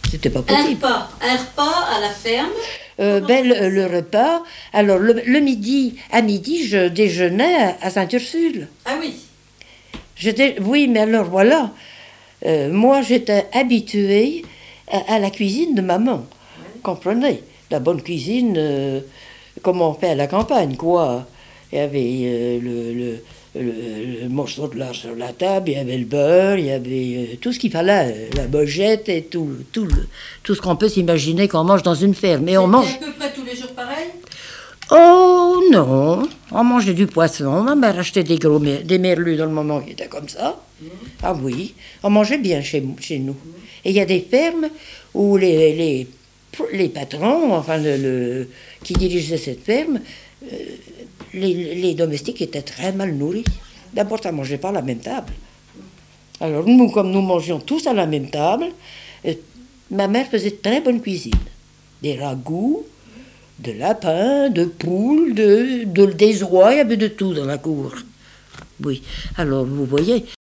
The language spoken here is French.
C'était pas possible. Un repas à la ferme. Le repas, alors le midi, à midi, je déjeunais à Sainte-Ursule. Ah oui. Oui, mais alors voilà, moi j'étais habituée à la cuisine de maman, comprenez, la bonne cuisine, comme on fait à la campagne, quoi. Il y avait le morceau de lard sur la table, il y avait le beurre, il y avait tout ce qu'il fallait, la bogette et tout ce qu'on peut s'imaginer qu'on mange dans une ferme. Et on mange... à peu près tous les jours pareil? Oh non, on mangeait du poisson, ma mère achetait des merlus dans le moment qui était comme ça. Ah oui, on mangeait bien chez nous. Et il y a des fermes où les patrons, enfin qui dirigeaient cette ferme, les domestiques étaient très mal nourris. D'abord, ça ne mangeait pas à la même table. Alors nous, comme nous mangions tous à la même table, ma mère faisait très bonne cuisine. Des ragoûts, de lapins, de poules, des oies, il y avait de tout dans la cour. Oui, alors vous voyez,